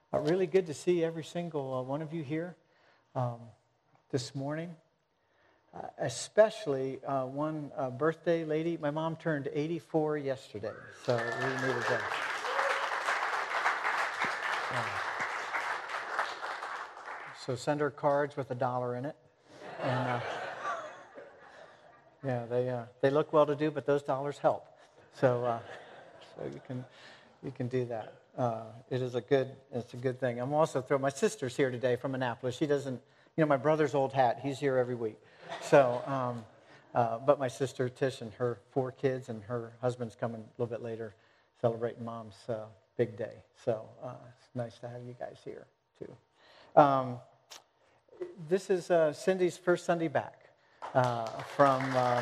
Really good to see every single one of you here this morning. Especially one birthday lady. My mom turned 84 yesterday, so we needed that. So send her cards with $1 in it. And they look well to do, but those dollars help. So you can do that. It's a good thing. I'm also thrilled. My sister's here today from Annapolis. She doesn't, my brother's old hat. He's here every week. So, but my sister Tish and her 4 kids and her husband's coming a little bit later, celebrating Mom's big day. So it's nice to have you guys here too. This is Cindy's first Sunday back from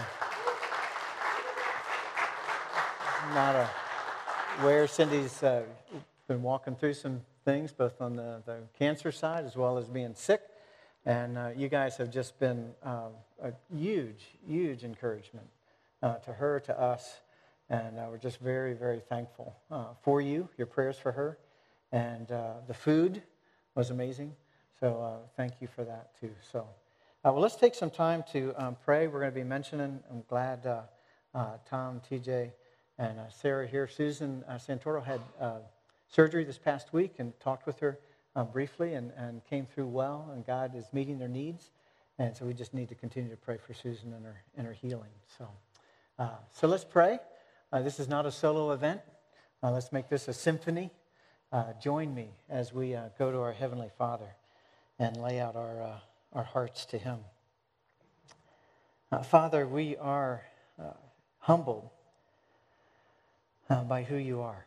where Cindy's been walking through some things, both on the cancer side as well as being sick. And you guys have just been a huge encouragement to her, to us. And we're just very, very thankful for you, your prayers for her. And the food was amazing. So thank you for that, too. So, well, let's take some time to pray. We're going to be mentioning, I'm glad Tom, TJ, and Sarah here. Susan Santoro had surgery this past week and talked with her briefly and came through well, and God is meeting their needs. And so we just need to continue to pray for Susan and her healing. So let's pray. This is not a solo event. Let's make this a symphony. Join me as we go to our Heavenly Father and lay out our hearts to Him. Father, we are humbled by who you are.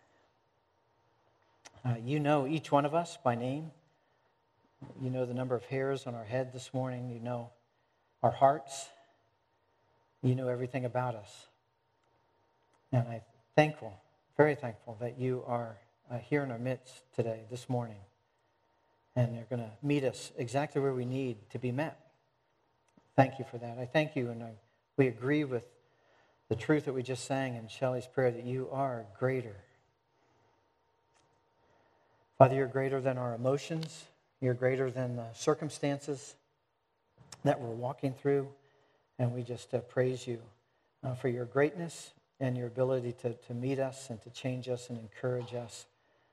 You know each one of us by name. You know the number of hairs on our head this morning. You know our hearts. You know everything about us. And I'm thankful, very thankful, that you are here in our midst today, this morning. And you're going to meet us exactly where we need to be met. Thank you for that. I thank you, and we agree with the truth that we just sang in Shelley's prayer, that you are greater. Father, you're greater than our emotions. You're greater than the circumstances that we're walking through. And we just praise you for your greatness and your ability to meet us and to change us and encourage us.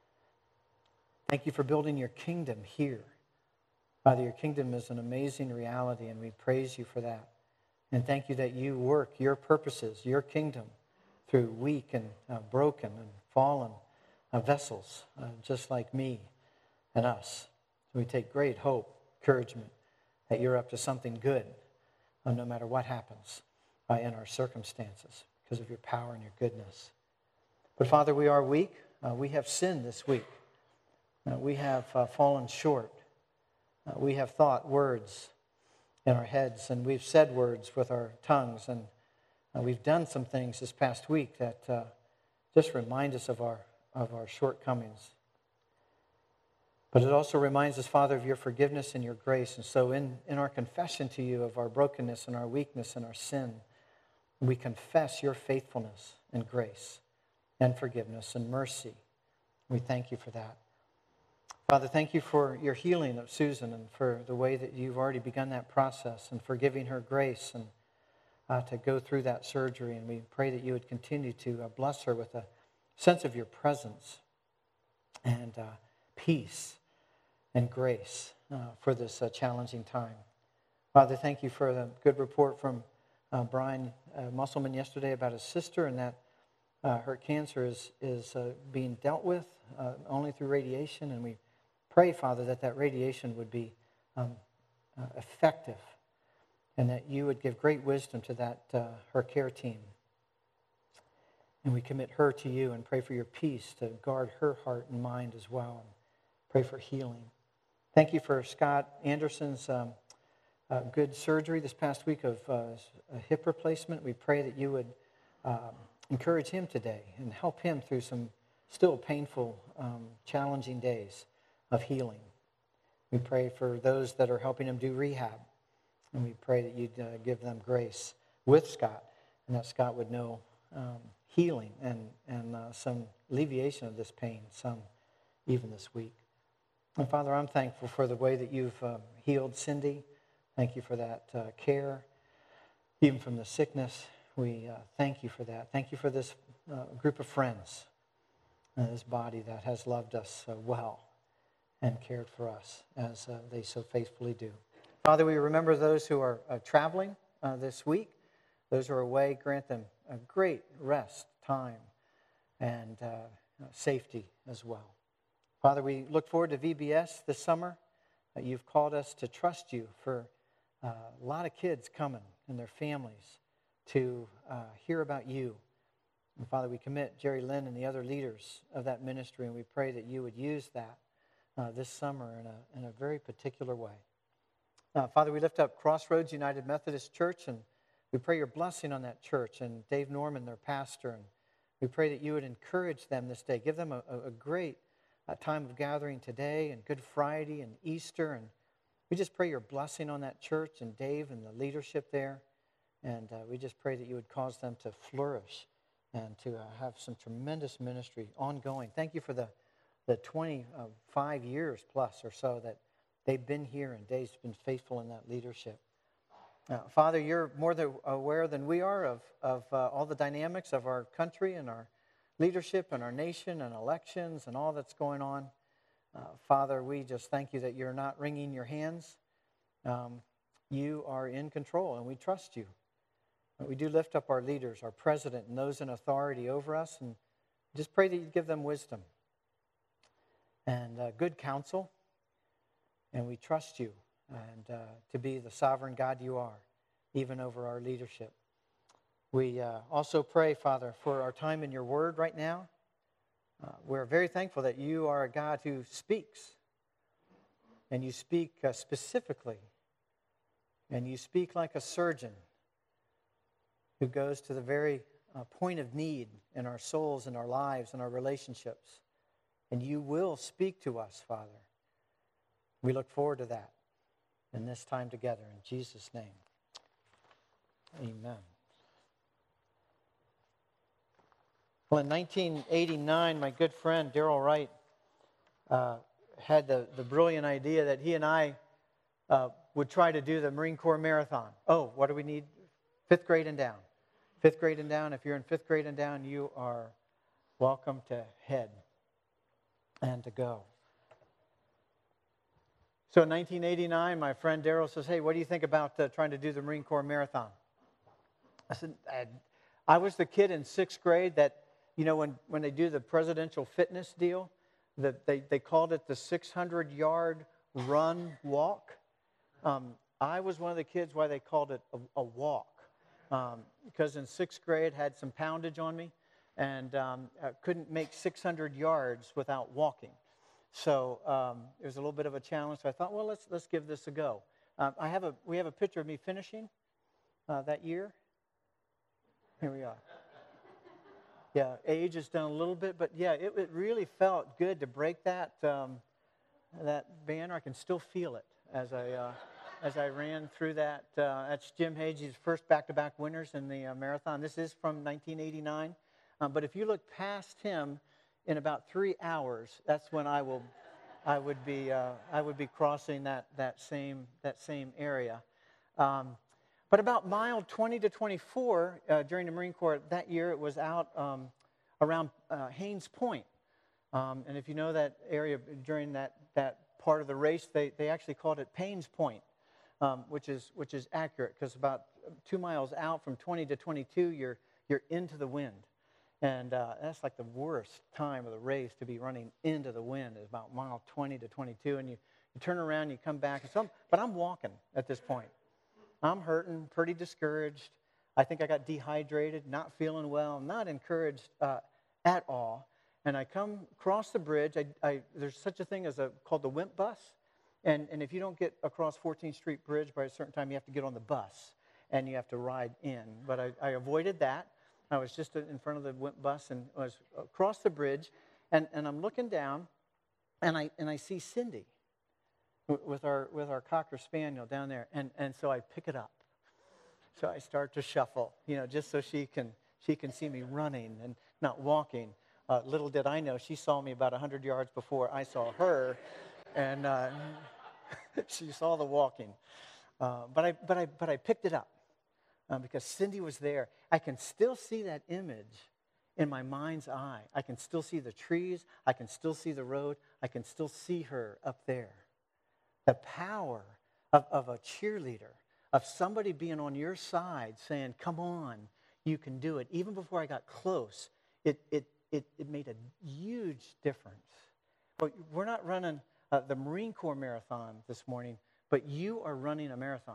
Thank you for building your kingdom here. Father, your kingdom is an amazing reality, and we praise you for that. And thank you that you work your purposes, your kingdom, through weak and broken and fallen vessels, just like me and us. We take great hope, encouragement, that you're up to something good, no matter what happens in our circumstances, because of your power and your goodness. But Father, we are weak. We have sinned this week. We have fallen short. We have thought words in our heads, and we've said words with our tongues, and we've done some things this past week that just remind us of our shortcomings. But it also reminds us, Father, of your forgiveness and your grace. And so in our confession to you of our brokenness and our weakness and our sin, we confess your faithfulness and grace and forgiveness and mercy. We thank you for that. Father, thank you for your healing of Susan and for the way that you've already begun that process and for giving her grace and to go through that surgery. And we pray that you would continue to bless her with a sense of your presence and peace and grace for this challenging time. Father, thank you for the good report from Brian Musselman yesterday about his sister, and that her cancer is being dealt with only through radiation. And we pray, Father, that radiation would be effective, and that you would give great wisdom to her care team. And we commit her to you and pray for your peace to guard her heart and mind as well. And pray for healing. Thank you for Scott Anderson's good surgery this past week of a hip replacement. We pray that you would encourage him today and help him through some still painful, challenging days of healing. We pray for those that are helping him do rehab. And we pray that you'd give them grace with Scott, and that Scott would know healing and some alleviation of this pain, some even this week. And Father, I'm thankful for the way that you've healed Cindy. Thank you for that care, even from the sickness. We thank you for that. Thank you for this group of friends, this body that has loved us well and cared for us as they so faithfully do. Father, we remember those who are traveling this week. Those who are away, grant them a great rest, time, and safety as well. Father, we look forward to VBS this summer. You've called us to trust you for a lot of kids coming and their families to hear about you. And Father, we commit Jerry Lynn and the other leaders of that ministry, and we pray that you would use that this summer in a very particular way. Father, we lift up Crossroads United Methodist Church, and we pray your blessing on that church and Dave Norman, their pastor. And we pray that you would encourage them this day. Give them a great time of gathering today and Good Friday and Easter. And we just pray your blessing on that church and Dave and the leadership there. And we just pray that you would cause them to flourish and to have some tremendous ministry ongoing. Thank you for the 25 years plus or so that they've been here, and Dave's been faithful in that leadership. Father, you're more aware than we are of all the dynamics of our country and our leadership and our nation and elections and all that's going on. Father, we just thank you that you're not wringing your hands. You are in control, and we trust you. We do lift up our leaders, our president, and those in authority over us, and just pray that you give them wisdom and good counsel. And we trust you and to be the sovereign God you are, even over our leadership. We also pray, Father, for our time in your word right now. We're very thankful that you are a God who speaks, and you speak specifically, and you speak like a surgeon who goes to the very point of need in our souls and our lives and our relationships. And you will speak to us, Father. We look forward to that in this time together. In Jesus' name, amen. Well, in 1989, my good friend Darrell Wright had the brilliant idea that he and I would try to do the Marine Corps Marathon. Oh, what do we need? 5th grade and down. 5th grade and down. If you're in 5th grade and down, you are welcome to head and to go. So in 1989, my friend Darrell says, hey, what do you think about trying to do the Marine Corps Marathon? I said, I was the kid in 6th grade that, you know, when they do the presidential fitness deal, they called it the 600-yard run walk. I was one of the kids why they called it a walk. Because in 6th grade, had some poundage on me, and I couldn't make 600 yards without walking. So it was a little bit of a challenge. So I thought, well, let's give this a go. We have a picture of me finishing that year. Here we are. Yeah, age is down a little bit, but yeah, it really felt good to break that banner. I can still feel it as I ran through that. That's Jim Hage's first back-to-back winners in the marathon. This is from 1989. But if you look past him, in about 3 hours, that's when I would be crossing that same area. But about mile 20 to 24 during the Marine Corps that year, it was out around Haines Point. And if you know that area during that part of the race, they actually called it Payne's Point, which is accurate because about 2 miles out from 20 to 22, you're into the wind. And that's like the worst time of the race to be running into the wind is about mile 20 to 22. And you turn around, you come back. But I'm walking at this point. I'm hurting, pretty discouraged. I think I got dehydrated, not feeling well, not encouraged at all. And I come across the bridge. There's such a thing as called the Wimp bus. And if you don't get across 14th Street Bridge by a certain time, you have to get on the bus and you have to ride in. But I avoided that. I was just in front of the Wimp bus and was across the bridge, and I'm looking down, and I see Cindy with our Cocker Spaniel down there, and so I pick it up. So I start to shuffle, just so she can see me running and not walking. Little did I know, she saw me about 100 yards before I saw her, And she saw the walking. But I picked it up because Cindy was there. I can still see that image in my mind's eye. I can still see the trees. I can still see the road. I can still see her up there. The power of a cheerleader, of somebody being on your side saying, come on, you can do it. Even before I got close, it made a huge difference. But we're not running the Marine Corps marathon this morning, but you are running a marathon.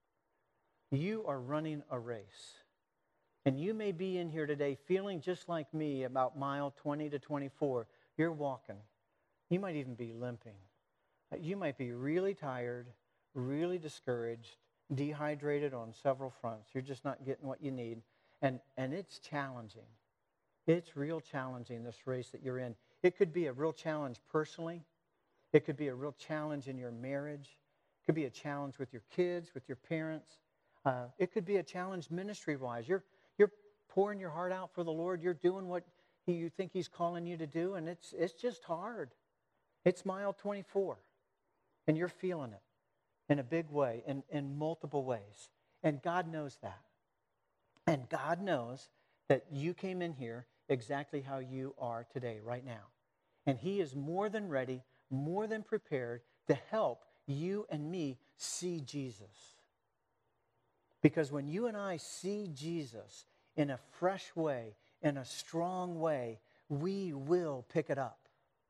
You are running a race. And you may be in here today feeling just like me about mile 20 to 24. You're walking. You might even be limping. You might be really tired, really discouraged, dehydrated on several fronts. You're just not getting what you need. And it's challenging. It's real challenging, this race that you're in. It could be a real challenge personally. It could be a real challenge in your marriage. It could be a challenge with your kids, with your parents. It could be a challenge ministry-wise. You're pouring your heart out for the Lord. You're doing what you think He's calling you to do, and it's just hard. It's mile 24, and you're feeling it in a big way, in multiple ways. And God knows that. And God knows that you came in here exactly how you are today, right now. And He is more than ready, more than prepared to help you and me see Jesus. Because when you and I see Jesus in a fresh way, in a strong way, we will pick it up.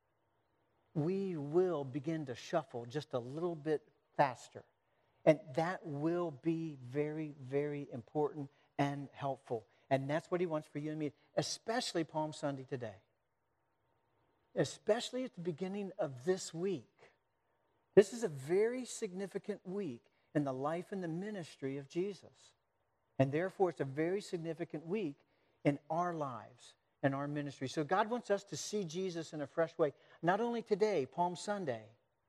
We will begin to shuffle just a little bit faster. And that will be very, very important and helpful. And that's what He wants for you and me, especially Palm Sunday today. Especially at the beginning of this week. This is a very significant week in the life and the ministry of Jesus. And therefore, it's a very significant week in our lives and our ministry. So God wants us to see Jesus in a fresh way, not only today, Palm Sunday,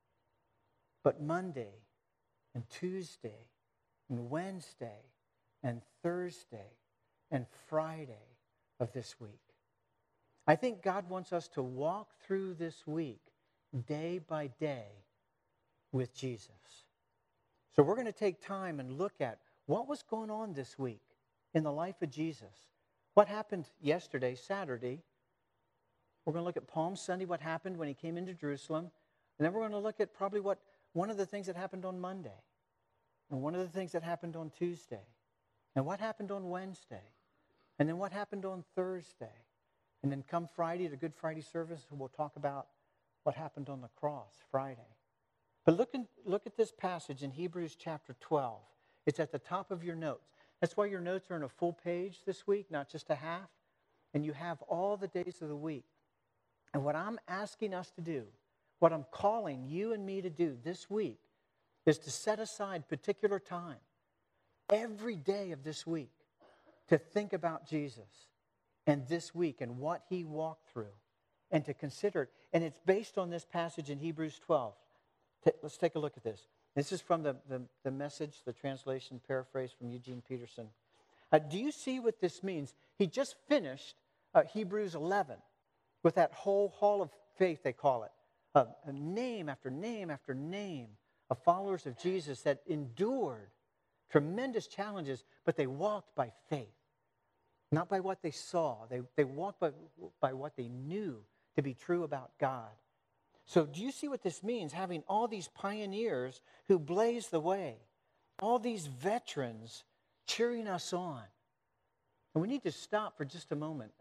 but Monday and Tuesday and Wednesday and Thursday and Friday of this week. I think God wants us to walk through this week day by day with Jesus. So we're going to take time and look at what was going on this week in the life of Jesus. What happened yesterday, Saturday. We're going to look at Palm Sunday, what happened when He came into Jerusalem. And then we're going to look at probably one of the things that happened on Monday. And one of the things that happened on Tuesday. And what happened on Wednesday. And then what happened on Thursday. And then come Friday, the Good Friday service, we'll talk about what happened on the cross Friday. But look at this passage in Hebrews chapter 12. It's at the top of your notes. That's why your notes are in a full page this week, not just a half. And you have all the days of the week. And what I'm asking us to do, what I'm calling you and me to do this week, is to set aside particular time every day of this week to think about Jesus and this week and what He walked through and to consider it. And it's based on this passage in Hebrews 12. Let's take a look at this. This is from the Message, the translation paraphrase from Eugene Peterson. Do you see what this means? He just finished Hebrews 11 with that whole hall of faith, they call it. A name after name after name of followers of Jesus that endured tremendous challenges, but they walked by faith. Not by what they saw. They walked by what they knew to be true about God. So do you see what this means? Having all these pioneers who blazed the way. All these veterans cheering us on. And we need to stop for just a moment.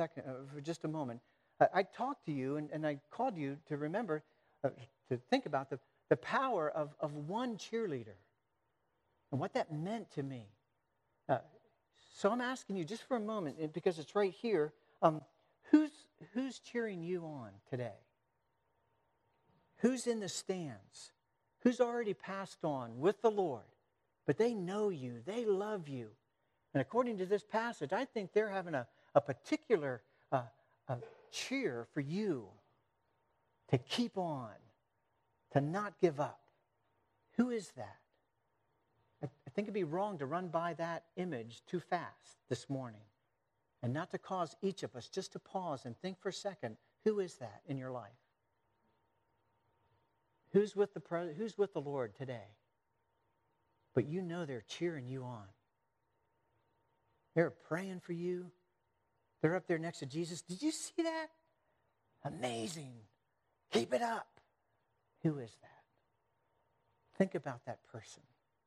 I talked to you and I called you to remember, to think about the power of one cheerleader. And what that meant to me. So I'm asking you just for a moment, because it's right here, who's cheering you on today? Who's in the stands? Who's already passed on with the Lord? But they know you. They love you. And according to this passage, I think they're having a particular cheer for you to keep on, to not give up. Who is that? I think it'd be wrong to run by that image too fast this morning and not to cause each of us just to pause and think for a second, who is that in your life? Who's with the Lord today? But you know they're cheering you on. They're praying for you. They're up there next to Jesus. Did you see that? Amazing. Keep it up. Who is that? Think about that person.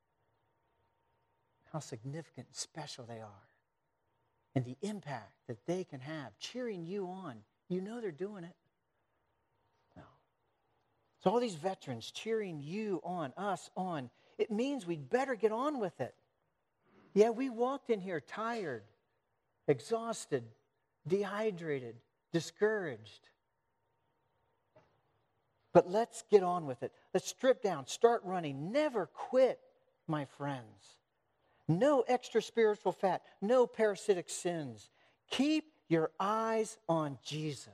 How significant and special they are. And the impact that they can have cheering you on. You know they're doing it. No. So all these veterans cheering you on, us on, it means we'd better get on with it. Yeah, we walked in here tired, exhausted, dehydrated, discouraged. But let's get on with it. Let's strip down, start running. Never quit, my friends. No extra spiritual fat, no parasitic sins. Keep your eyes on Jesus.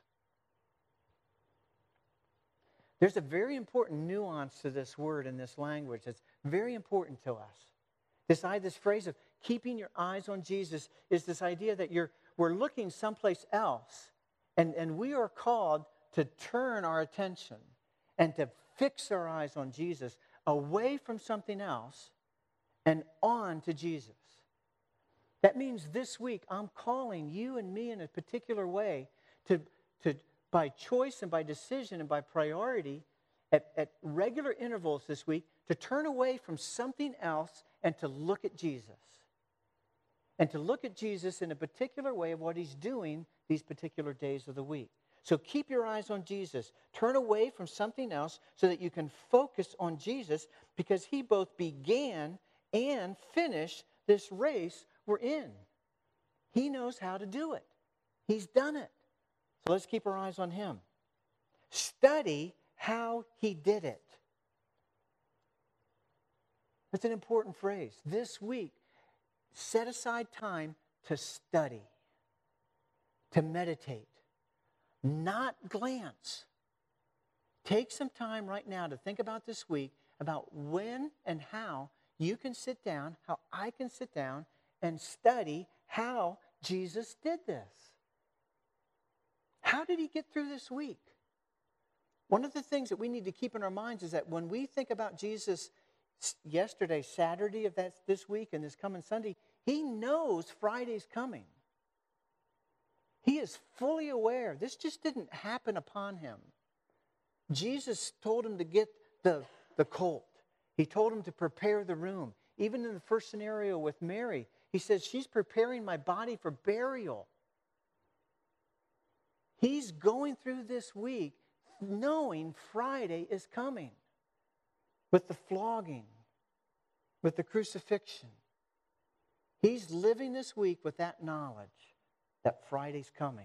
There's a very important nuance to this word and this language that's very important to us. This phrase of keeping your eyes on Jesus is this idea that we're looking someplace else, and we are called to turn our attention and to fix our eyes on Jesus away from something else and on to Jesus. That means this week I'm calling you and me in a particular way to by choice and by decision and by priority at regular intervals this week to turn away from something else and to look at Jesus. And to look at Jesus in a particular way of what he's doing these particular days of the week. So keep your eyes on Jesus. Turn away from something else so that you can focus on Jesus because he both began and finished this race we're in. He knows how to do it. He's done it. So let's keep our eyes on him. Study how he did it. That's an important phrase. This week, set aside time to study, to meditate, not glance. Take some time right now to think about this week, about when and how you can sit down, how I can sit down and study how Jesus did this. How did he get through this week? One of the things that we need to keep in our minds is that when we think about Jesus yesterday, Saturday of this week, and this coming Sunday, he knows Friday's coming. He is fully aware. This just didn't happen upon him. Jesus told him to get the colt. He told him to prepare the room. Even in the first scenario with Mary, he says, she's preparing my body for burial. He's going through this week knowing Friday is coming. With the flogging, with the crucifixion. He's living this week with that knowledge that Friday's coming.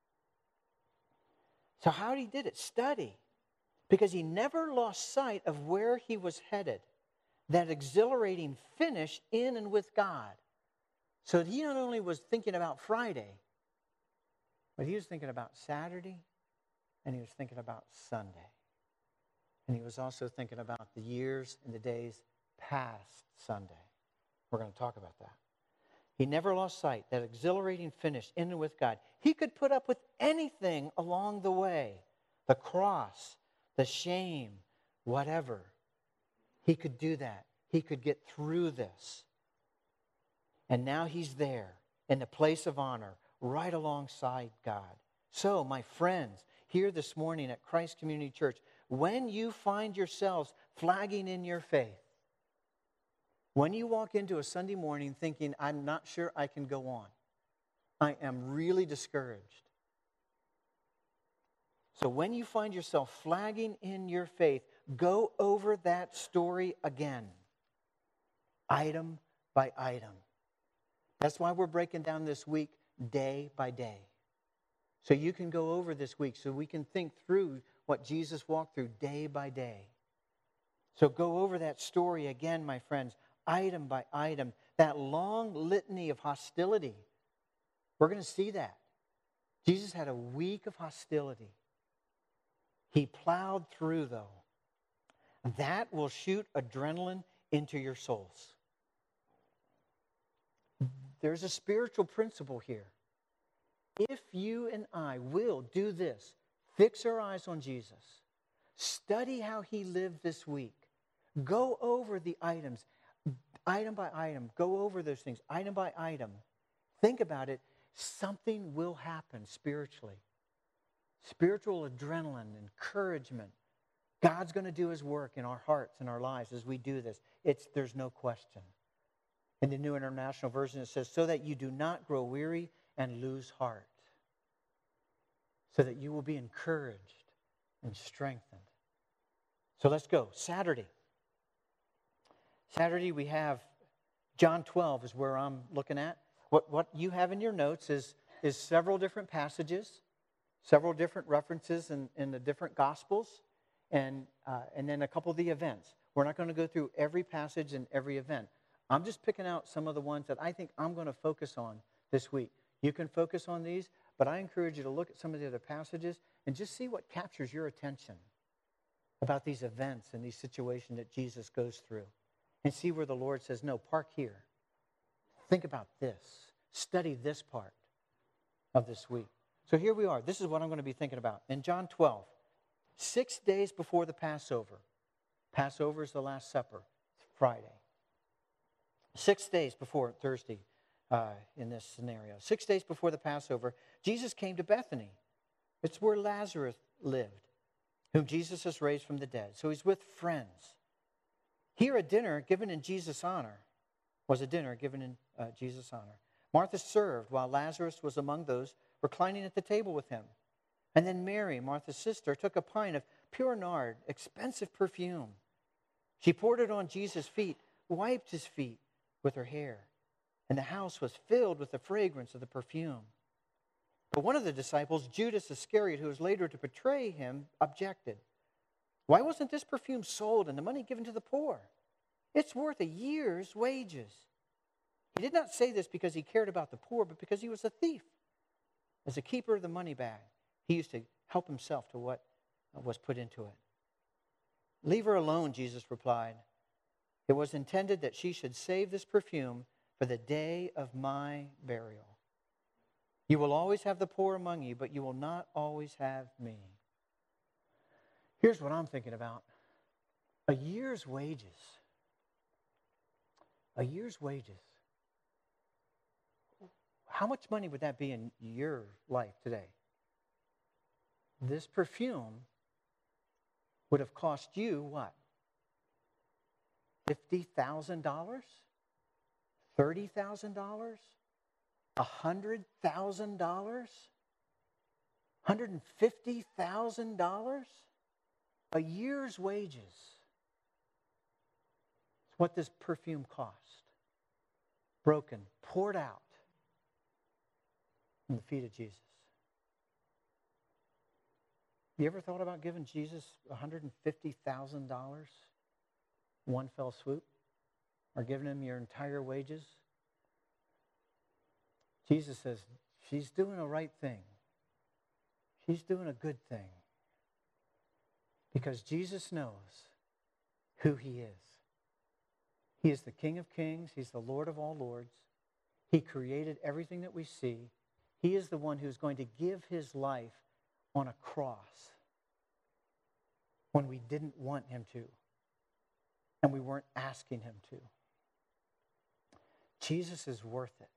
So how he did it? Study. Because he never lost sight of where he was headed. That exhilarating finish in and with God. So he not only was thinking about Friday, but he was thinking about Saturday, and he was thinking about Sunday. And he was also thinking about the years and the days past Sunday. We're going to talk about that. He never lost sight, that exhilarating finish in and with God. He could put up with anything along the way. The cross, the shame, whatever. He could do that. He could get through this. And now he's there in the place of honor, right alongside God. So, my friends, here this morning at Christ Community Church, when you find yourselves flagging in your faith, when you walk into a Sunday morning thinking, I'm not sure I can go on, I am really discouraged. So when you find yourself flagging in your faith, go over that story again, item by item. That's why we're breaking down this week day by day. So you can go over this week so we can think through what Jesus walked through day by day. So go over that story again, my friends, item by item. That long litany of hostility. We're going to see that. Jesus had a week of hostility. He plowed through, though. That will shoot adrenaline into your souls. There's a spiritual principle here. If you and I will do this, fix our eyes on Jesus, Study how he lived this week. Go over the items, item by item. Go over those things, item by item. Think about it. Something will happen spiritually. Spiritual adrenaline, encouragement. God's going to do his work in our hearts and our lives as we do this. There's no question. In the New International Version, it says, so that you do not grow weary and lose heart. So that you will be encouraged and strengthened. So let's go. Saturday. Saturday we have John 12 is where I'm looking at. What you have in your notes is several different passages, several different references in the different Gospels, and then a couple of the events. We're not going to go through every passage and every event. I'm just picking out some of the ones that I think I'm going to focus on this week. You can focus on these, but I encourage you to look at some of the other passages and just see what captures your attention about these events and these situations that Jesus goes through. And see where the Lord says, no, park here. Think about this. Study this part of this week. So here we are. This is what I'm going to be thinking about. In John 12, 6 days before the Passover. Passover is the Last Supper, Friday. 6 days before Thursday in this scenario. 6 days before the Passover, Jesus came to Bethany. It's where Lazarus lived, whom Jesus has raised from the dead. So he's with friends. Here a dinner given in Jesus' honor was a dinner given in Jesus' honor. Martha served while Lazarus was among those reclining at the table with him. And then Mary, Martha's sister, took a pint of pure nard, expensive perfume. She poured it on Jesus' feet, wiped his feet with her hair, and the house was filled with the fragrance of the perfume. But one of the disciples, Judas Iscariot, who was later to betray him, objected. Why wasn't this perfume sold and the money given to the poor? It's worth a year's wages. He did not say this because he cared about the poor, but because he was a thief. As a keeper of the money bag, he used to help himself to what was put into it. Leave her alone, Jesus replied. It was intended that she should save this perfume for the day of my burial. You will always have the poor among you, but you will not always have me. Here's what I'm thinking about. A year's wages. A year's wages. How much money would that be in your life today? This perfume would have cost you what? $50,000? $30,000? $100,000? $150,000? A year's wages. It's what this perfume cost. Broken, poured out on the feet of Jesus. You ever thought about giving Jesus $150,000 one fell swoop? Or giving him your entire wages? Jesus says, she's doing a right thing. She's doing a good thing. Because Jesus knows who he is. He is the King of Kings. He's the Lord of all lords. He created everything that we see. He is the one who's going to give his life on a cross when we didn't want him to and we weren't asking him to. Jesus is worth it.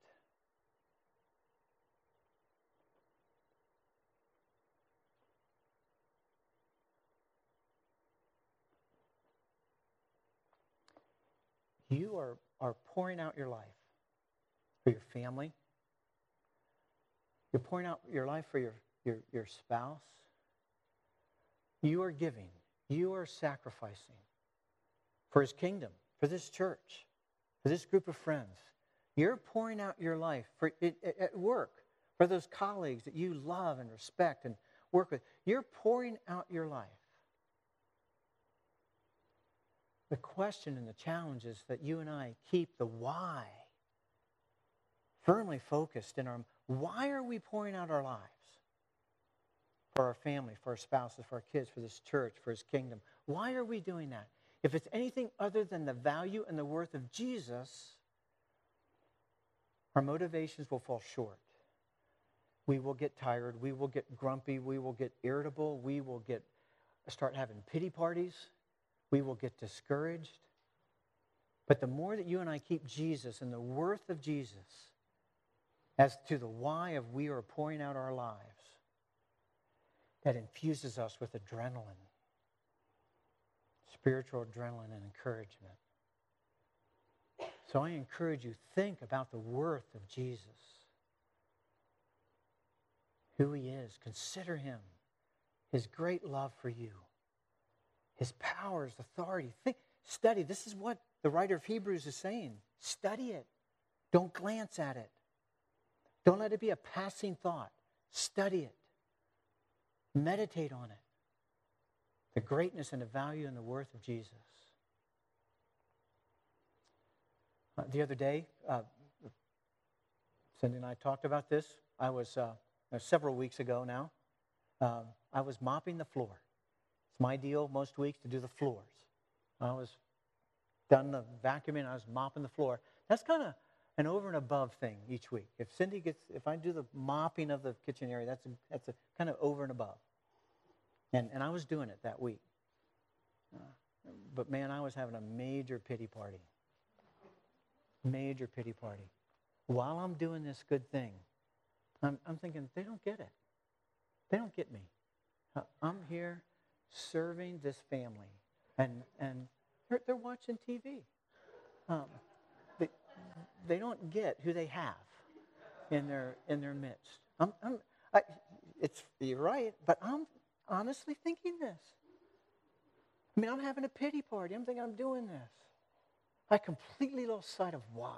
You are pouring out your life for your family. You're pouring out your life for your spouse. You are giving. You are sacrificing for his kingdom, for this church, for this group of friends. You're pouring out your life for at work, for those colleagues that you love and respect and work with. You're pouring out your life. The question and the challenge is that you and I keep the why firmly focused in our, why are we pouring out our lives? For our family, for our spouses, for our kids, for this church, for his kingdom. Why are we doing that? If it's anything other than the value and the worth of Jesus, our motivations will fall short. We will get tired. We will get grumpy. We will get irritable. We will get start having pity parties. We will get discouraged. But the more that you and I keep Jesus and the worth of Jesus as to the why of we are pouring out our lives, that infuses us with adrenaline, spiritual adrenaline and encouragement. So I encourage you, think about the worth of Jesus, who he is. Consider him, his great love for you, his power, his authority. Study. This is what the writer of Hebrews is saying. Study it. Don't glance at it. Don't let it be a passing thought. Study it. Meditate on it. The greatness and the value and the worth of Jesus. The other day, Cindy and I talked about this. I was, several weeks ago now, I was mopping the floor. It's my deal most weeks to do the floors. I was done the vacuuming, I was mopping the floor. That's kind of an over and above thing each week. If I do the mopping of the kitchen area, that's a kind of over and above. And I was doing it that week. But man, I was having a major pity party. Major pity party. While I'm doing this good thing, I'm thinking, they don't get it. They don't get me. I'm here serving this family. And they're watching TV. They don't get who they have in their midst. You're right, but I'm honestly thinking this. I mean, I'm having a pity party. I'm thinking I'm doing this. I completely lost sight of why.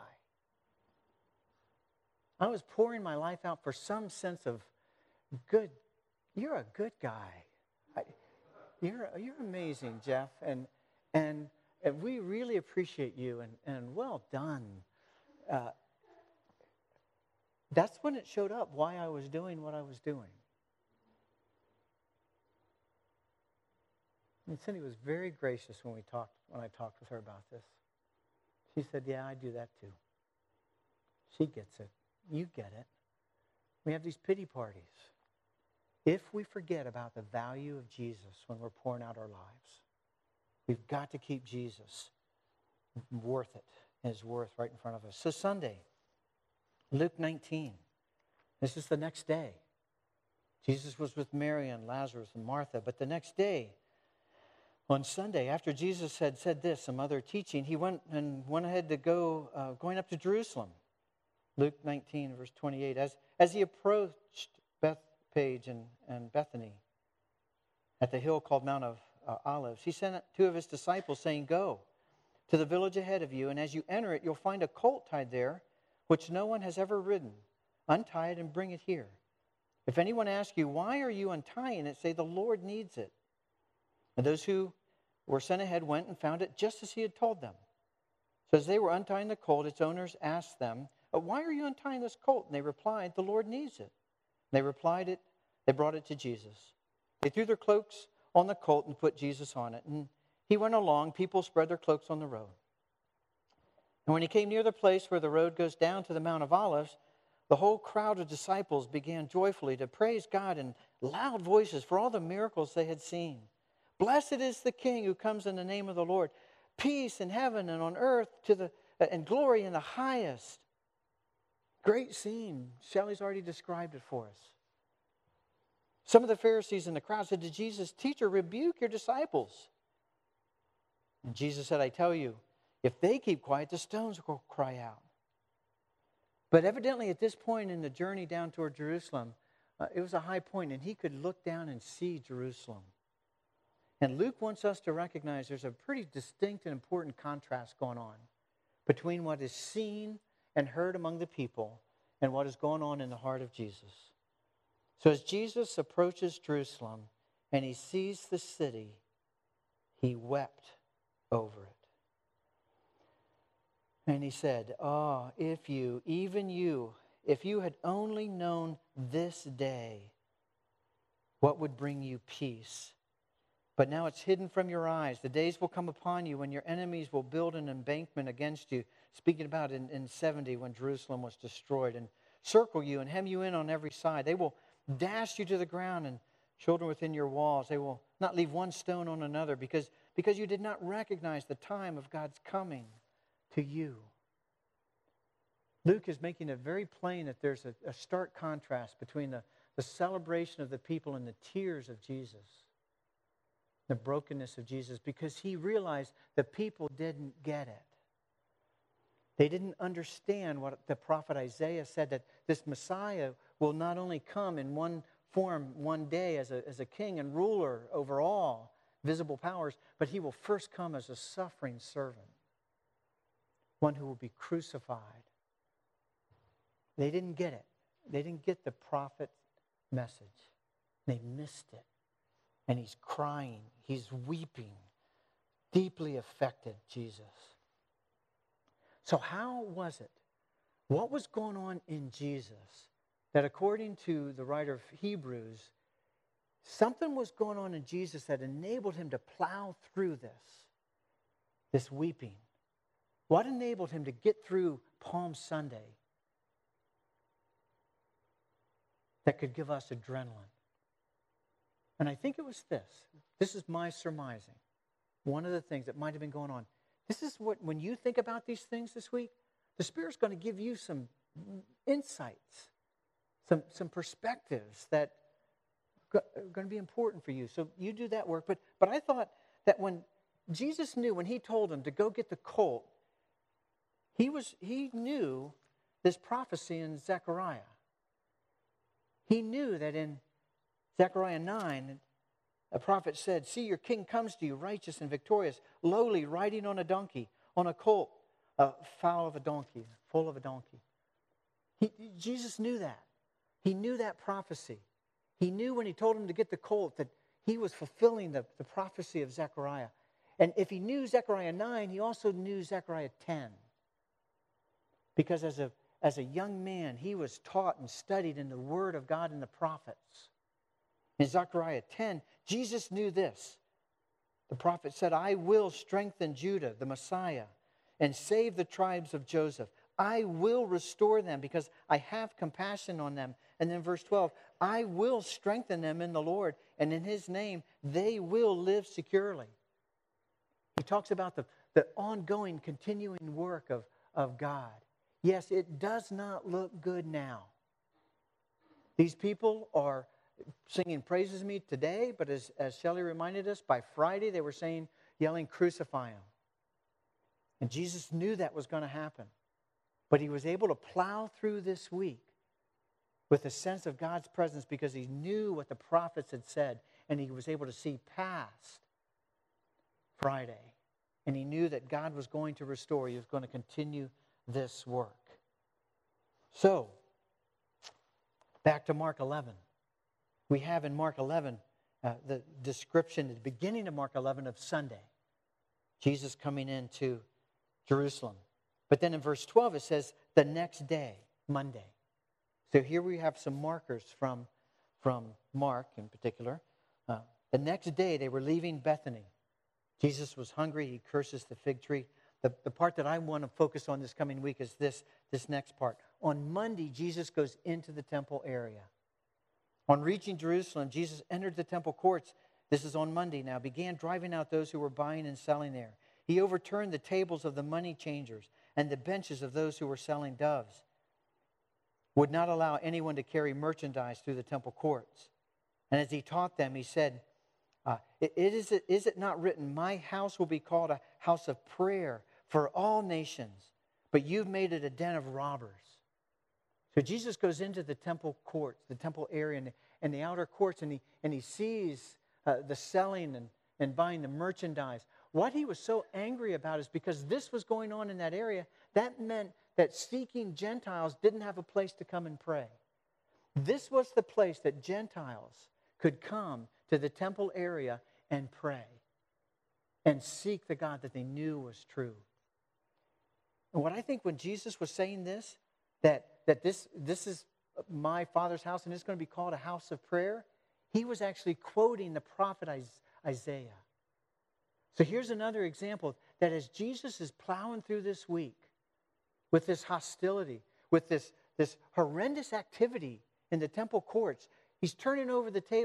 I was pouring my life out for some sense of good. You're a good guy. You're amazing, Jeff, and we really appreciate you, and well done. That's when it showed up, why I was doing what I was doing. And Cindy was very gracious when I talked with her about this. She said, yeah, I do that too. She gets it. You get it. We have these pity parties. If we forget about the value of Jesus when we're pouring out our lives, we've got to keep Jesus worth it, his worth right in front of us. So Sunday, Luke 19. This is the next day. Jesus was with Mary and Lazarus and Martha. But the next day, on Sunday, after Jesus had said this, some other teaching, he went ahead to going up to Jerusalem. Luke 19, verse 28. As he approached Bethphage and Bethany at the hill called Mount of Olives, he sent two of his disciples, saying, go to the village ahead of you, and as you enter it, you'll find a colt tied there, which no one has ever ridden. Untie it and bring it here. If anyone asks you, why are you untying it, say, the Lord needs it. And those who were sent ahead went and found it just as he had told them. So as they were untying the colt, its owners asked them, why are you untying this colt? And they replied, the Lord needs it. They brought it to Jesus. They threw their cloaks on the colt and put Jesus on it. And he went along. People spread their cloaks on the road. And when he came near the place where the road goes down to the Mount of Olives, the whole crowd of disciples began joyfully to praise God in loud voices for all the miracles they had seen. Blessed is the King who comes in the name of the Lord. Peace in heaven and on earth and glory in the highest. Great scene. Shelley's already described it for us. Some of the Pharisees in the crowd said to Jesus, Teacher, rebuke your disciples. And Jesus said, I tell you, if they keep quiet, the stones will cry out. But evidently at this point in the journey down toward Jerusalem, it was a high point, and he could look down and see Jerusalem. And Luke wants us to recognize there's a pretty distinct and important contrast going on between what is seen and heard among the people and what is going on in the heart of Jesus. So as Jesus approaches Jerusalem and he sees the city, he wept over it. And he said, if you had only known this day what would bring you peace. But now it's hidden from your eyes. The days will come upon you when your enemies will build an embankment against you. Speaking about in 70 when Jerusalem was destroyed, and circle you and hem you in on every side. They will dash you to the ground, and children within your walls. They will not leave one stone on another because you did not recognize the time of God's coming to you. Luke is making it very plain that there's a stark contrast between the celebration of the people and the tears of Jesus, the brokenness of Jesus, because he realized the people didn't get it. They didn't understand what the prophet Isaiah said, that this Messiah will not only come in one form one day as a king and ruler over all visible powers, but he will first come as a suffering servant, one who will be crucified. They didn't get it. They didn't get the prophet's message. They missed it. And he's crying. He's weeping. Deeply affected, Jesus. So how was it? What was going on in Jesus that, according to the writer of Hebrews, something was going on in Jesus that enabled him to plow through this weeping? What enabled him to get through Palm Sunday that could give us adrenaline? And I think it was this. This is my surmising. One of the things that might have been going on. This is what, when you think about these things this week, the Spirit's going to give you some insights, some perspectives that are going to be important for you. So you do that work. But I thought that when Jesus knew, when he told him to go get the colt, he knew this prophecy in Zechariah. He knew that in Zechariah 9, a prophet said, "See, your king comes to you, righteous and victorious, lowly, riding on a donkey, on a colt, foal of a donkey, foal of a donkey." Jesus knew that. He knew that prophecy. He knew when he told him to get the colt that he was fulfilling the prophecy of Zechariah. And if he knew Zechariah 9, he also knew Zechariah 10. Because as a young man, he was taught and studied in the Word of God and the prophets. In Zechariah 10, Jesus knew this. The prophet said, "I will strengthen Judah, the Messiah, and save the tribes of Joseph. I will restore them because I have compassion on them." And then verse 12, "I will strengthen them in the Lord, and in his name they will live securely." He talks about the ongoing, continuing work of God. Yes, it does not look good now. These people are singing praises to me today, but as Shelley reminded us, by Friday they were yelling, "Crucify him." And Jesus knew that was going to happen. But he was able to plow through this week with a sense of God's presence because he knew what the prophets had said, and he was able to see past Friday. And he knew that God was going to restore. He was going to continue this work. So, back to Mark 11. We have in Mark 11 the description at the beginning of Mark 11 of Sunday. Jesus coming into Jerusalem. But then in verse 12 it says the next day, Monday. So here we have some markers from Mark in particular. The next day they were leaving Bethany. Jesus was hungry. He curses the fig tree. The part that I want to focus on this coming week is this next part. On Monday, Jesus goes into the temple area. On reaching Jerusalem, Jesus entered the temple courts. This is on Monday now. Began driving out those who were buying and selling there. He overturned the tables of the money changers and the benches of those who were selling doves. Would not allow anyone to carry merchandise through the temple courts. And as he taught them, he said, is it not written, 'My house will be called a house of prayer for all nations, but you've made it a den of robbers.'" So Jesus goes into the temple courts, the temple area, and the outer courts, and he sees the selling and buying the merchandise. What he was so angry about is because this was going on in that area, that meant that seeking Gentiles didn't have a place to come and pray. This was the place that Gentiles could come to the temple area and pray and seek the God that they knew was true. And what I think when Jesus was saying this, that this is my Father's house and it's going to be called a house of prayer, he was actually quoting the prophet Isaiah. So here's another example that as Jesus is plowing through this week with this hostility, with this horrendous activity in the temple courts, he's turning over the tables.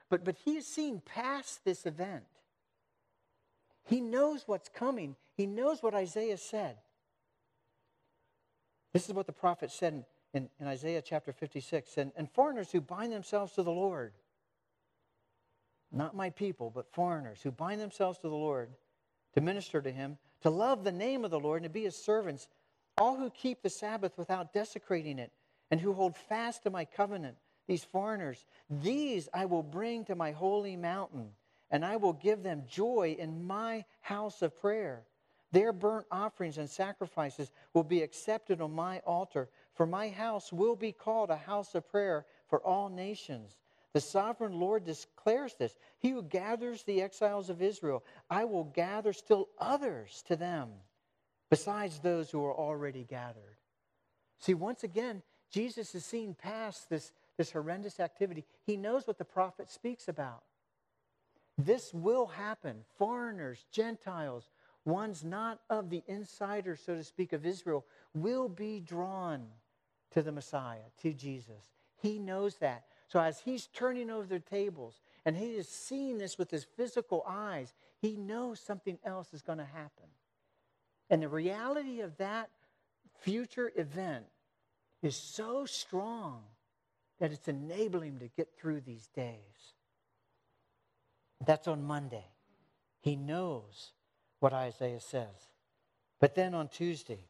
But he has seen past this event. He knows what's coming. He knows what Isaiah said. This is what the prophet said in Isaiah chapter 56. And foreigners who bind themselves to the Lord, not my people, but foreigners who bind themselves to the Lord to minister to him, to love the name of the Lord and to be his servants, all who keep the Sabbath without desecrating it and who hold fast to my covenant, these foreigners, these I will bring to my holy mountain, and I will give them joy in my house of prayer. Their burnt offerings and sacrifices will be accepted on my altar, for my house will be called a house of prayer for all nations. The sovereign Lord declares this. He who gathers the exiles of Israel, I will gather still others to them, besides those who are already gathered. See, once again, Jesus has seen past this horrendous activity. He knows what the prophet speaks about. This will happen. Foreigners, Gentiles, ones not of the insiders, so to speak, of Israel, will be drawn to the Messiah, to Jesus. He knows that. So as he's turning over the tables and he is seeing this with his physical eyes, he knows something else is going to happen. And the reality of that future event is so strong that it's enabling him to get through these days. That's on Monday. He knows what Isaiah says. But then on Tuesday,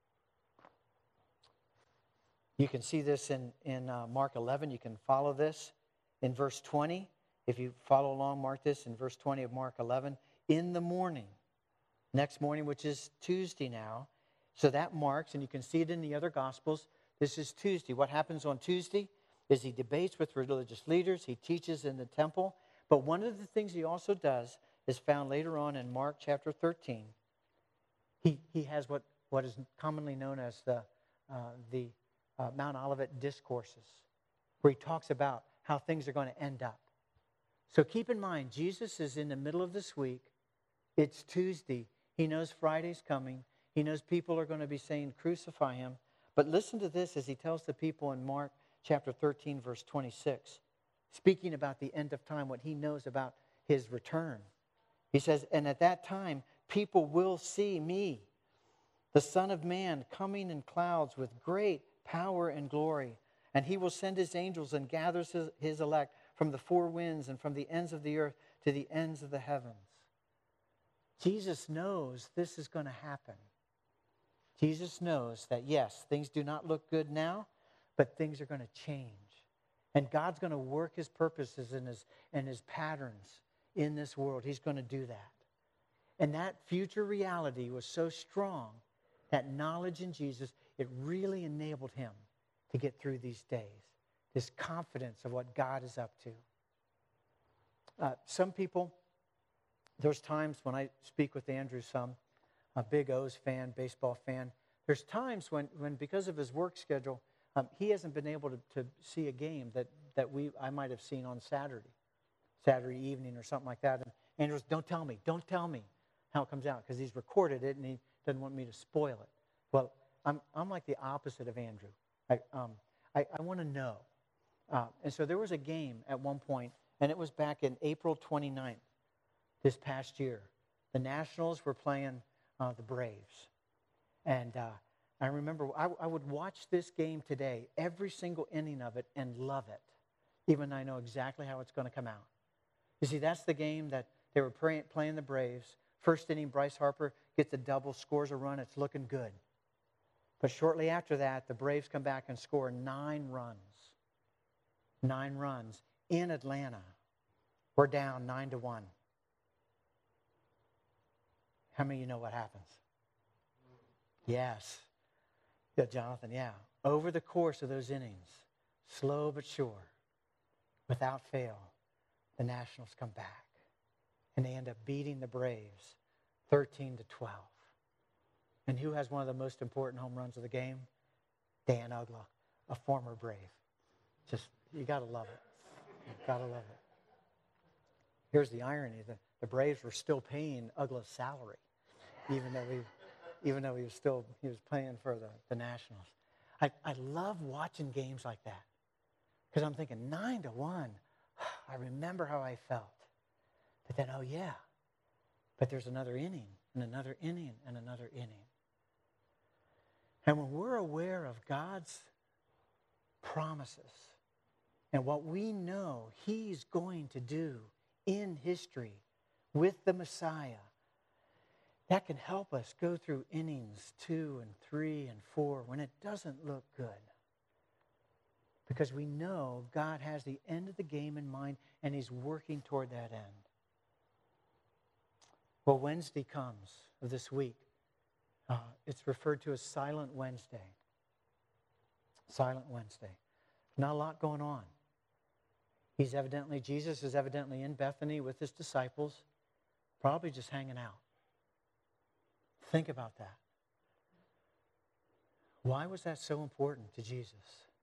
you can see this in Mark 11. You can follow this in verse 20. If you follow along, mark this in verse 20 of Mark 11. In the morning, next morning, which is Tuesday now. So that marks, and you can see it in the other Gospels, this is Tuesday. What happens on Tuesday is he debates with religious leaders. He teaches in the temple. But one of the things he also does is found later on in Mark chapter 13. He has what is commonly known as the Mount Olivet discourses, where he talks about how things are going to end up. So keep in mind, Jesus is in the middle of this week. It's Tuesday. He knows Friday's coming. He knows people are going to be saying, crucify him. But listen to this as he tells the people in Mark chapter 13, verse 26, speaking about the end of time, what he knows about his return. He says, and at that time, people will see me, the Son of Man, coming in clouds with great power and glory. And he will send his angels and gather his elect from the four winds and from the ends of the earth to the ends of the heavens. Jesus knows this is going to happen. Jesus knows that, yes, things do not look good now, but things are going to change. And God's going to work his purposes and his patterns in this world. He's going to do that. And that future reality was so strong, that knowledge in Jesus, it really enabled him to get through these days. This confidence of what God is up to. Some people, there's times when I speak with Andrew some, a big O's fan, baseball fan. There's times when because of his work schedule, he hasn't been able to see a game that I might have seen on Saturday evening or something like that. And Andrew's, don't tell me how it comes out, because he's recorded it and he doesn't want me to spoil it. Well, I'm like the opposite of Andrew. I want to know. And so there was a game at one point, and it was back in April 29th, this past year. The Nationals were playing the Braves. And I remember I would watch this game today, every single inning of it, and love it, even though I know exactly how it's going to come out. You see, that's the game that they were playing the Braves. First inning, Bryce Harper gets a double, scores a run. It's looking good. But shortly after that, the Braves come back and score 9 runs. 9 runs in Atlanta. We're down 9-1. How many of you know what happens? Yes. Yeah, Jonathan, yeah. Over the course of those innings, slow but sure, without fail, the Nationals come back. And they end up beating the Braves 13-12. And who has one of the most important home runs of the game? Dan Uggla, a former Brave. Just, you got to love it. You got to love it. Here's the irony. The Braves were still paying Uggla's salary, even though he was playing for the Nationals. I love watching games like that, because I'm thinking 9-1. I remember how I felt. But then, oh yeah, but there's another inning and another inning and another inning. And when we're aware of God's promises and what we know He's going to do in history with the Messiah, that can help us go through innings 2 and 3 and 4 when it doesn't look good. Because we know God has the end of the game in mind and He's working toward that end. Well, Wednesday comes of this week. It's referred to as Silent Wednesday. Silent Wednesday. Not a lot going on. Jesus is evidently in Bethany with His disciples, probably just hanging out. Think about that. Why was that so important to Jesus?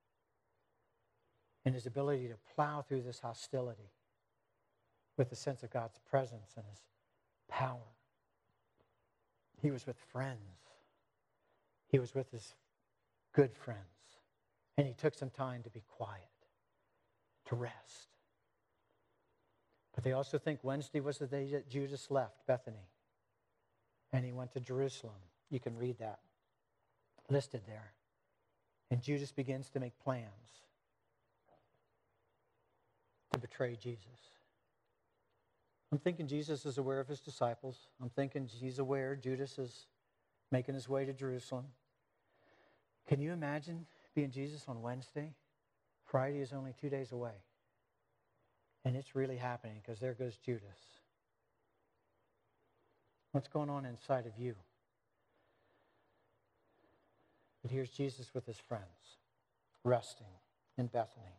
And His ability to plow through this hostility with the sense of God's presence and His power. He was with friends. He was with His good friends. And He took some time to be quiet, to rest. But they also think Wednesday was the day that Judas left Bethany. And he went to Jerusalem. You can read that listed there. And Judas begins to make plans to betray Jesus. I'm thinking Jesus is aware of His disciples. I'm thinking He's aware Judas is making his way to Jerusalem. Can you imagine being Jesus on Wednesday? Friday is only 2 days away. And it's really happening because there goes Judas. What's going on inside of you? But here's Jesus with His friends, resting in Bethany.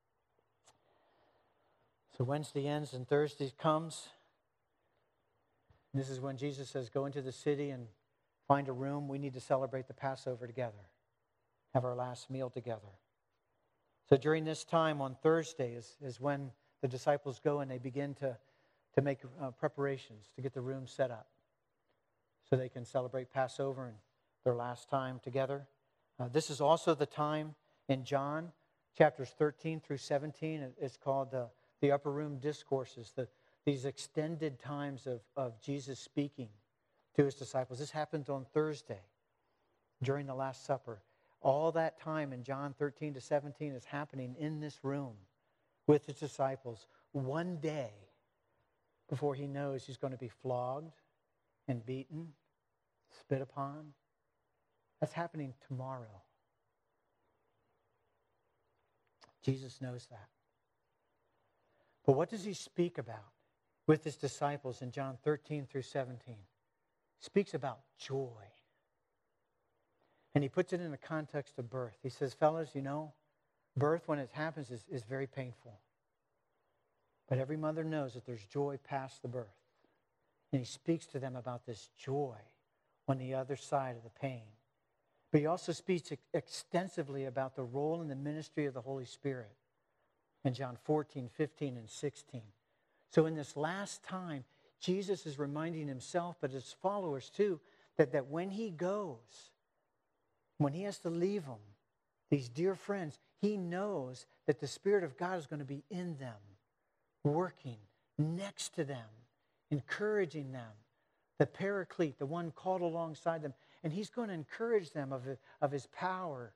So Wednesday ends and Thursday comes. And this is when Jesus says, go into the city and find a room. We need to celebrate the Passover together, have our last meal together. So during this time on Thursday is when the disciples go and they begin to make preparations to get the room set up so they can celebrate Passover and their last time together. This is also the time in John, chapters 13 through 17. It's called the Upper Room Discourses, these extended times of Jesus speaking to His disciples. This happened on Thursday during the Last Supper. All that time in John 13 to 17 is happening in this room with His disciples one day before He knows He's going to be flogged and beaten, spit upon. That's happening tomorrow. Jesus knows that. But what does He speak about with His disciples in John 13 through 17? He speaks about joy. And He puts it in the context of birth. He says, fellas, birth when it happens is very painful. But every mother knows that there's joy past the birth. And He speaks to them about this joy on the other side of the pain. But He also speaks extensively about the role and the ministry of the Holy Spirit in John 14, 15, and 16. So in this last time, Jesus is reminding Himself, but His followers too, that when He goes, when He has to leave them, these dear friends, He knows that the Spirit of God is going to be in them, working next to them, encouraging them. The Paraclete, the one called alongside them. And He's going to encourage them of His power,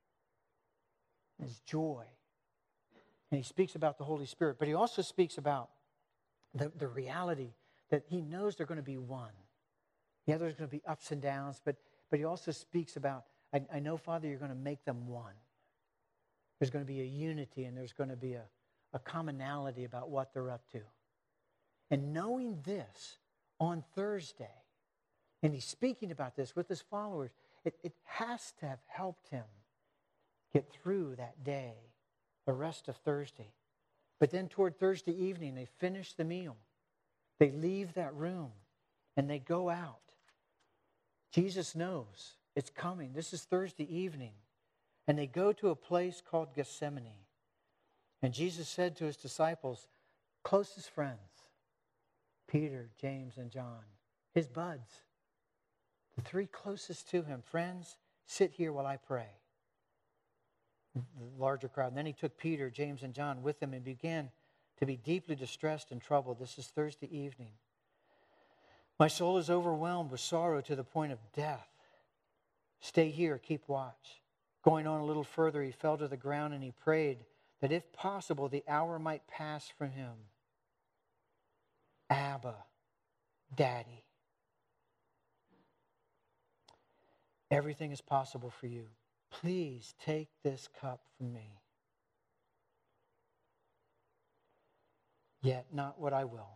His joy. And He speaks about the Holy Spirit. But He also speaks about the reality that He knows they're going to be one. Yeah, there's going to be ups and downs, but He also speaks about, I know, Father, you're going to make them one. There's going to be a unity and there's going to be a commonality about what they're up to. And knowing this on Thursday, and He's speaking about this with His followers, it has to have helped Him get through that day, the rest of Thursday. But then toward Thursday evening, they finish the meal. They leave that room and they go out. Jesus knows it's coming. This is Thursday evening. And they go to a place called Gethsemane. And Jesus said to His disciples, closest friends, Peter, James, and John, His buds, the three closest to Him, friends, sit here while I pray. The larger crowd. And then He took Peter, James, and John with Him and began to be deeply distressed and troubled. This is Thursday evening. My soul is overwhelmed with sorrow to the point of death. Stay here, keep watch. Going on a little further, he fell to the ground and he prayed that if possible, the hour might pass from him. Abba, Daddy. Everything is possible for you. Please take this cup from me. Yet not what I will,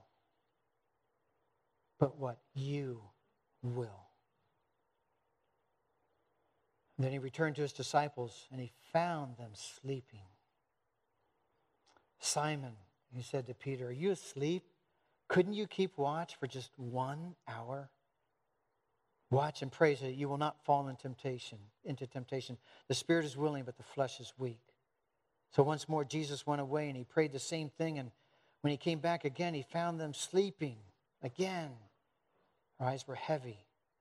but what you will. And then he returned to his disciples and he found them sleeping. Simon, he said to Peter, are you asleep? Couldn't you keep watch for just 1 hour? Watch and pray so that you will not fall into temptation. The spirit is willing, but the flesh is weak. So once more Jesus went away and he prayed the same thing. And when he came back again, he found them sleeping again. Their eyes were heavy.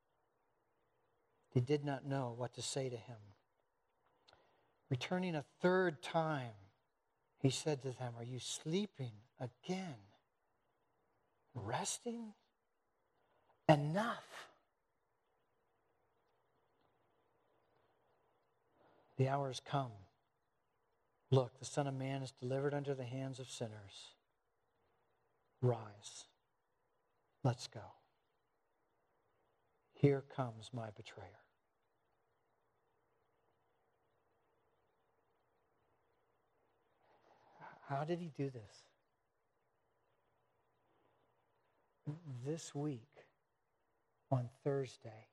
They did not know what to say to him. Returning a third time, he said to them, are you sleeping again? Resting? Enough. The hour has come. Look, the Son of Man is delivered into the hands of sinners. Rise. Let's go. Here comes my betrayer. How did he do this? This week, on Thursday,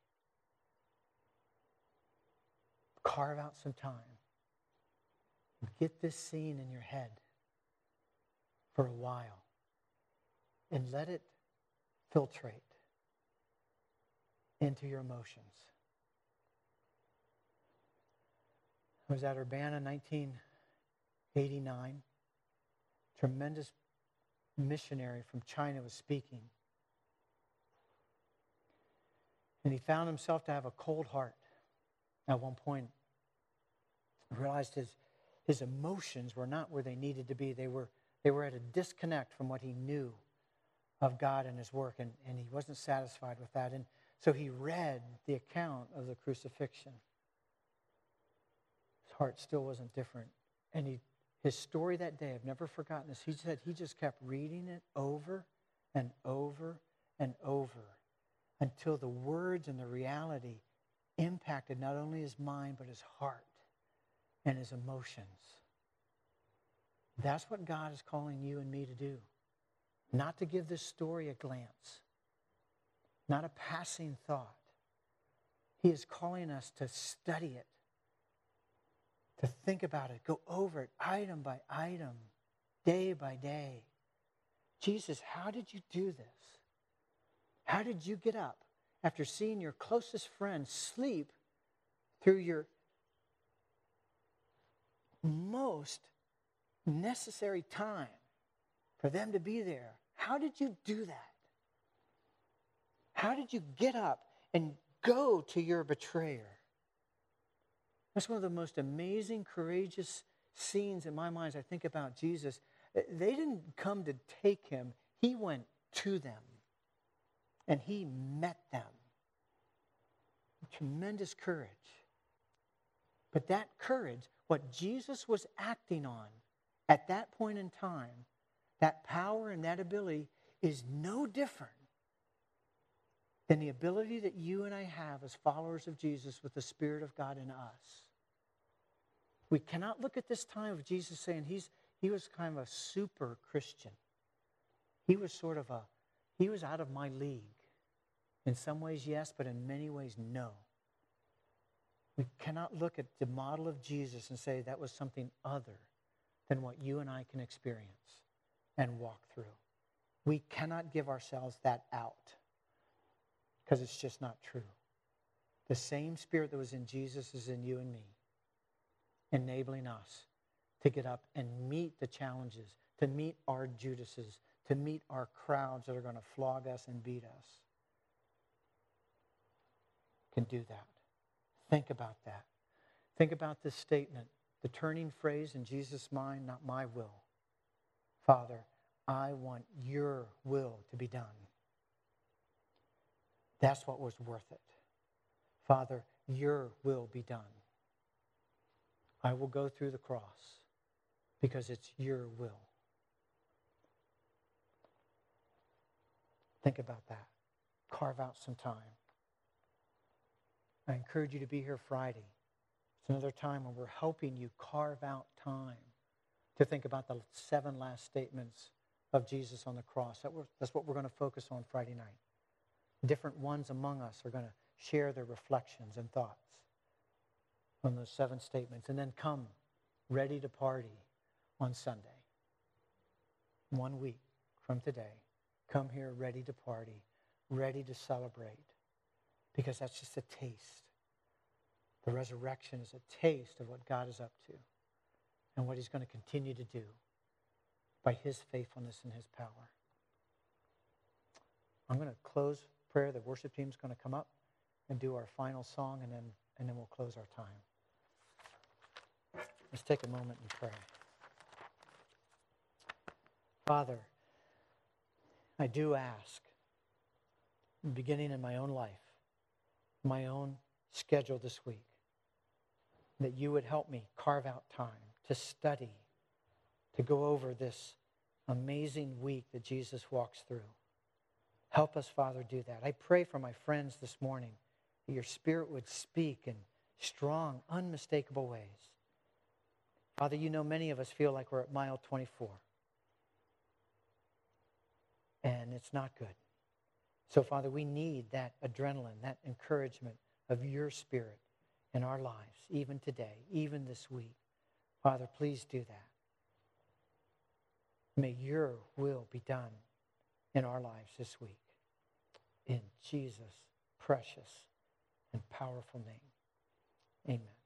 carve out some time. Get this scene in your head for a while and let it filtrate into your emotions. I was at Urbana in 1989. Tremendous missionary from China was speaking. And he found himself to have a cold heart. At one point, he realized his emotions were not where they needed to be. They were at a disconnect from what he knew of God and his work, and he wasn't satisfied with that. And so he read the account of the crucifixion. His heart still wasn't different. And his story that day, I've never forgotten this, he said he just kept reading it over and over and over until the words and the reality impacted not only his mind, but his heart and his emotions. That's what God is calling you and me to do. Not to give this story a glance, not a passing thought. He is calling us to study it, to think about it, go over it item by item, day by day. Jesus, how did you do this? How did you get up after seeing your closest friend sleep through your most necessary time for them to be there? How did you do that? How did you get up and go to your betrayer? That's one of the most amazing, courageous scenes in my mind as I think about Jesus. They didn't come to take him. He went to them. And he met them. Tremendous courage. But that courage, what Jesus was acting on at that point in time, that power and that ability is no different than the ability that you and I have as followers of Jesus with the Spirit of God in us. We cannot look at this time of Jesus saying he was kind of a super Christian. He was he was out of my league. In some ways, yes, but in many ways, no. We cannot look at the model of Jesus and say that was something other than what you and I can experience and walk through. We cannot give ourselves that out because it's just not true. The same Spirit that was in Jesus is in you and me, enabling us to get up and meet the challenges, to meet our Judases, to meet our crowds that are going to flog us and beat us. Can do that. Think about that. Think about this statement, the turning phrase in Jesus' mind, not my will. Father, I want your will to be done. That's what was worth it. Father, your will be done. I will go through the cross because it's your will. Think about that. Carve out some time. I encourage you to be here Friday. It's another time when we're helping you carve out time to think about the 7 last statements of Jesus on the cross. That's what we're going to focus on Friday night. Different ones among us are going to share their reflections and thoughts on those 7 statements. And then come ready to party on Sunday. 1 week from today. Come here ready to party, ready to celebrate. Because that's just a taste. The resurrection is a taste of what God is up to and what he's going to continue to do by his faithfulness and his power. I'm going to close prayer. The worship team's going to come up and do our final song, and then we'll close our time. Let's take a moment and pray. Father, I do ask, beginning in my own life, my own schedule this week, that you would help me carve out time to study, to go over this amazing week that Jesus walks through. Help us, Father, do that. I pray for my friends this morning that your Spirit would speak in strong, unmistakable ways. Father, you know many of us feel like we're at mile 24. And it's not good. So, Father, we need that adrenaline, that encouragement of your Spirit in our lives, even today, even this week. Father, please do that. May your will be done in our lives this week. In Jesus' precious and powerful name. Amen.